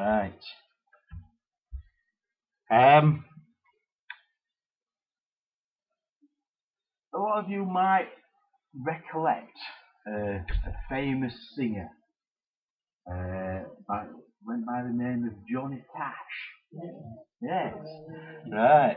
Right. A lot of you might recollect a famous singer. Went by the name of Johnny Cash. Yes. Right.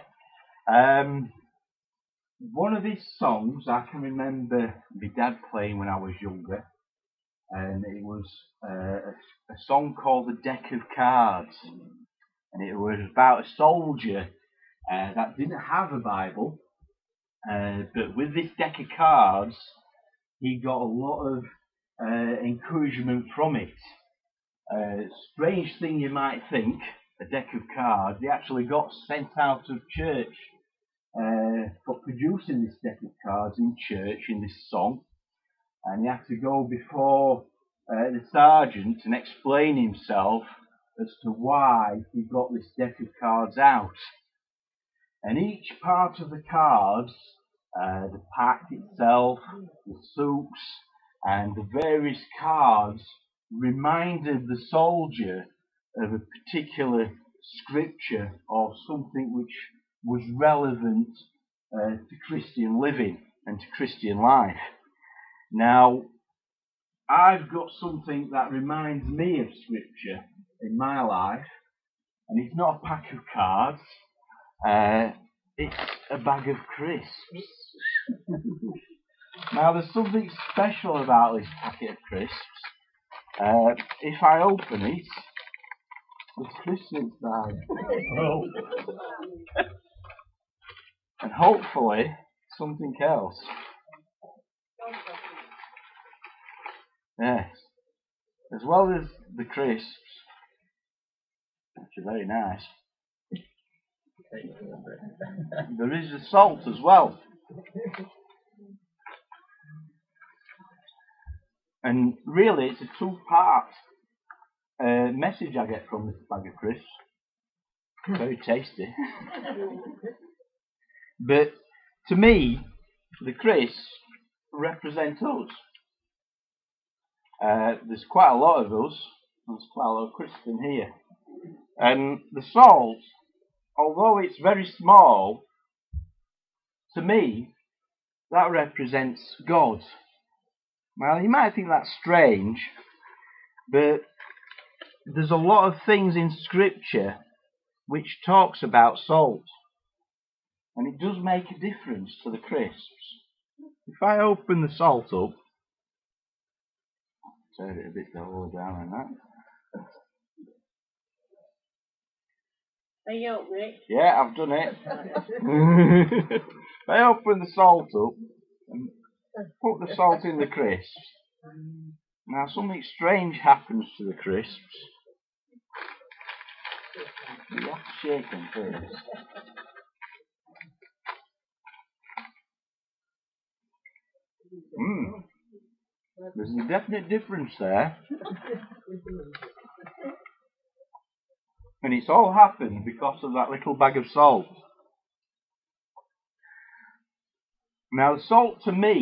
One of his songs I can remember my dad playing when I was younger, and it was a song called "The Deck of Cards," and it was about a soldier that didn't have a Bible, but with this deck of cards, he got a lot of encouragement from it. Strange thing you might think, a deck of cards, he actually got sent out of church for producing this deck of cards in church in this song, and he had to go before the sergeant and explain himself as to why he got this deck of cards out. And each part of the cards, the pack itself, the soups, and the various cards reminded the soldier of a particular scripture or something which was relevant to Christian living and to Christian life. Now, I've got something that reminds me of scripture in my life, and it's not a pack of cards, it's a bag of crisps. Now, there's something special about this packet of crisps. If I open it, there's crisps inside. And hopefully something else. Yes. As well as the crisps, which are very nice, there is the salt as well. And really, it's a two-part message I get from this bag of crisps. Very tasty. But to me, the crisps represent us. There's quite a lot of us. There's quite a lot of crisps in here. And the salt, although it's very small, to me, that represents God. Now, you might think that's strange, but there's a lot of things in Scripture which talks about salt. And it does make a difference to the crisps. If I open the salt up, turn it a bit lower down like that. Are you open it? Yeah, I've done it. If I open the salt up and put the salt in the crisps, now something strange happens to the crisps. You have to shake them first. There's a definite difference there. And it's all happened because of that little bag of salt. Now, salt to me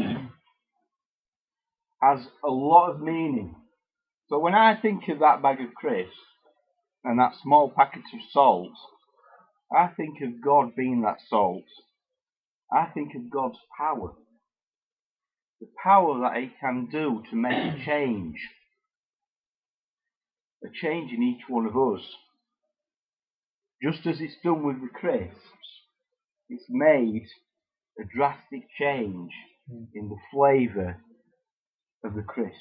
has a lot of meaning. So when I think of that bag of crisps and that small packet of salt, I think of God being that salt. I think of God's power. The power that He can do to make a change. A change in each one of us. Just as it's done with the crisps, it's made a drastic change in the flavour of the crisps.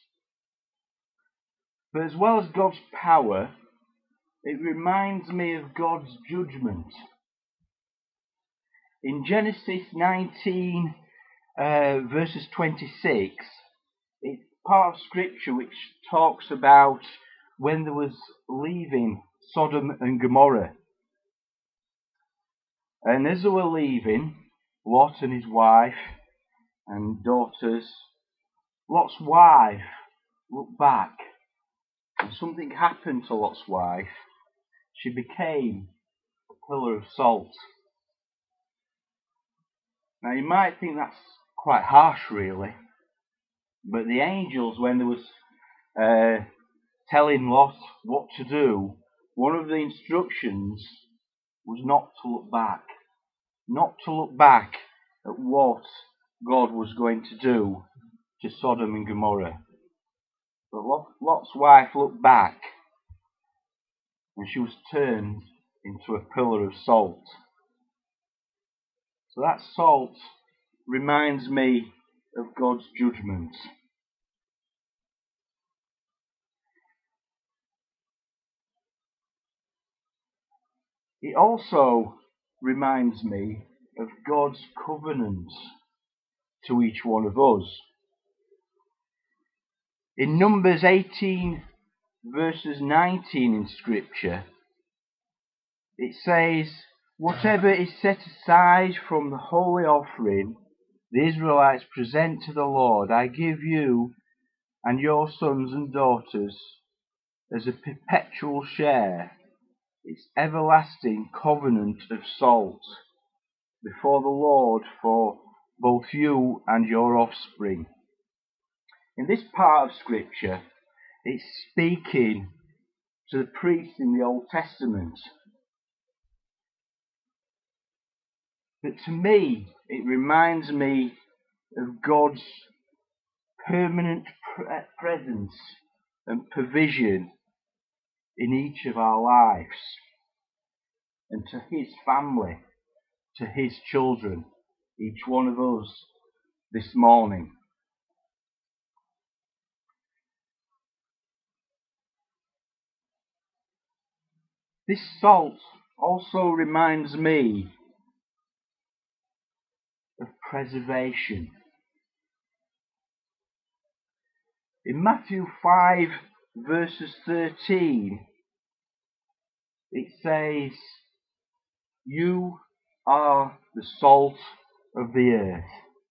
But as well as God's power, it reminds me of God's judgment. In Genesis 19, verses 26, it's part of Scripture which talks about when there was leaving Sodom and Gomorrah. And as they were leaving, Lot and his wife and daughters, Lot's wife looked back and something happened to Lot's wife. She became a pillar of salt. Now you might think that's quite harsh really, but the angels, when there was telling Lot what to do, one of the instructions was not to look back. Not to look back at what God was going to do to Sodom and Gomorrah. But Lot's wife looked back, and she was turned into a pillar of salt. So that salt reminds me of God's judgment. It also reminds me of God's covenant to each one of us. In Numbers 18 verses 19 in Scripture, it says, "Whatever is set aside from the holy offering the Israelites present to the Lord, I give you and your sons and daughters as a perpetual share, its everlasting covenant of salt before the Lord for both you and your offspring." In this part of Scripture, it's speaking to the priests in the Old Testament. But to me, it reminds me of God's permanent presence and provision in each of our lives, and to His family, to His children, each one of us this morning. This salt also reminds me of preservation. In Matthew 5 verses 13, it says, "You are the salt of the earth.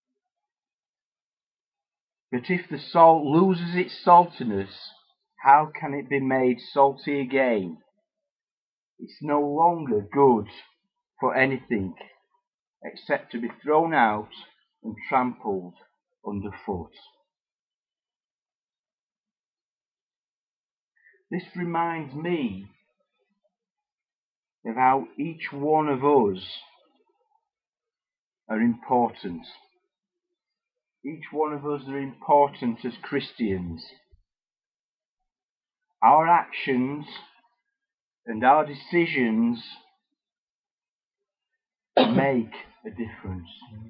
But if the salt loses its saltiness, how can it be made salty again? It's no longer good for anything except to be thrown out and trampled underfoot." This reminds me of how each one of us are important. Each one of us are important as Christians. Our actions and our decisions make a difference.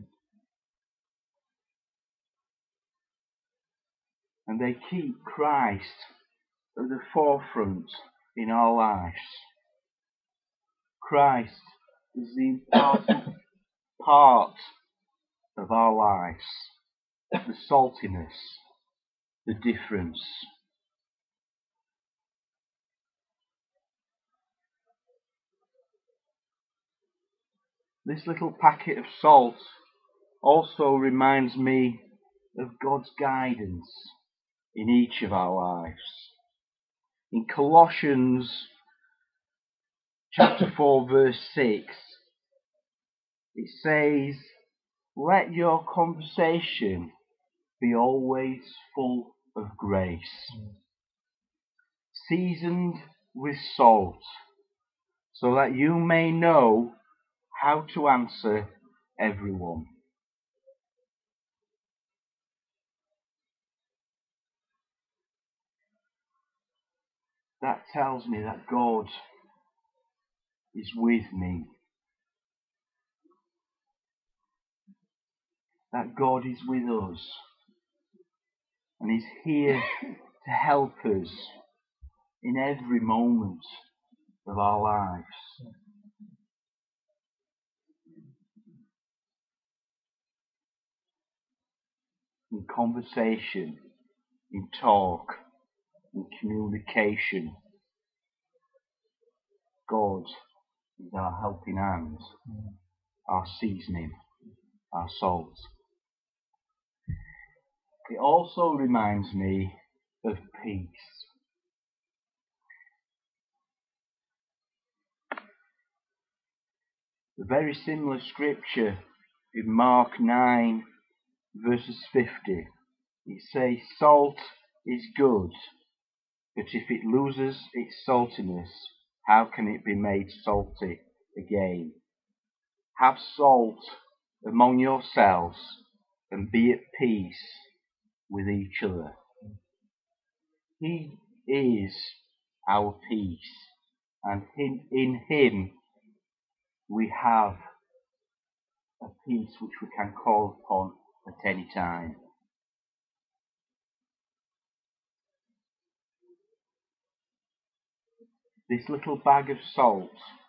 And they keep Christ at the forefront in our lives. Christ is the important part of our lives. The saltiness, the difference. This little packet of salt also reminds me of God's guidance in each of our lives. In Colossians chapter 4 verse 6, it says, "Let your conversation be always full of grace, seasoned with salt, so that you may know how to answer everyone." That tells me that God is with me. That God is with us. And He's here to help us in every moment of our lives. In conversation, in talk, in communication, God is our helping hand, our seasoning, our salt. It also reminds me of peace. A very similar scripture in Mark 9 verses 50. It says, "Salt is good, But if it loses its saltiness, how can it be made salty again? Have salt among yourselves, and be at peace with each other. He is our peace, and in him we have a peace which we can call upon at any time. This little bag of salt,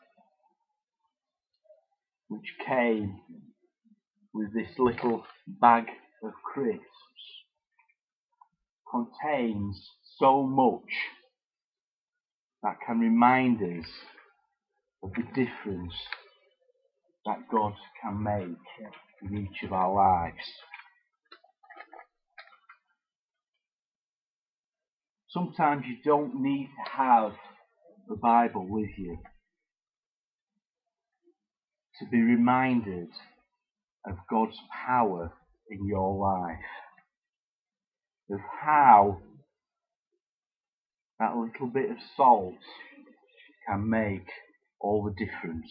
which came with this little bag of crisps, contains so much that can remind us of the difference that God can make in each of our lives. Sometimes you don't need to have the Bible with you to be reminded of God's power in your life, of how that little bit of salt can make all the difference.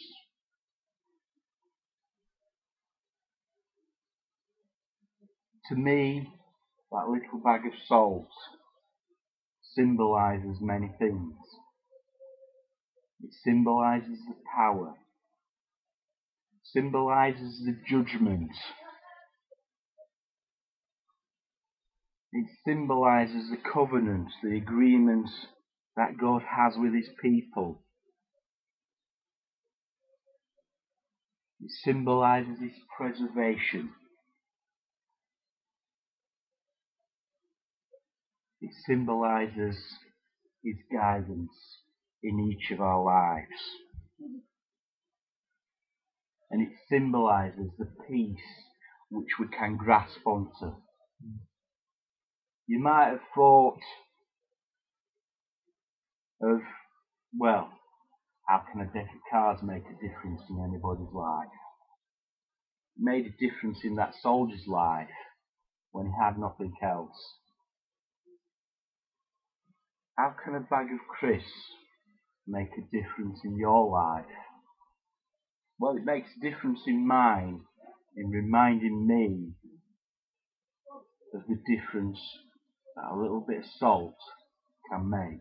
To me, that little bag of salt symbolises many things. It symbolises the power, symbolises the judgment. It symbolises the covenants, the agreements that God has with his people. It symbolises his preservation. It symbolises his guidance in each of our lives. And it symbolises the peace which we can grasp onto. You might have thought of, well, how can a deck of cards make a difference in anybody's life? It made a difference in that soldier's life when he had nothing else. How can a bag of crisps make a difference in your life? Well, it makes a difference in mine in reminding me of the difference that a little bit of salt can make.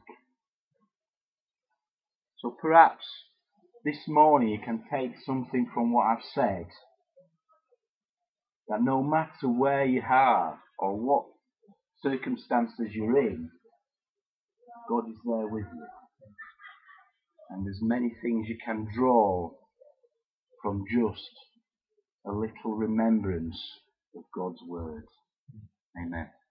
So perhaps this morning you can take something from what I've said, that no matter where you are or what circumstances you're in, God is there with you. And there's many things you can draw from just a little remembrance of God's word. Amen.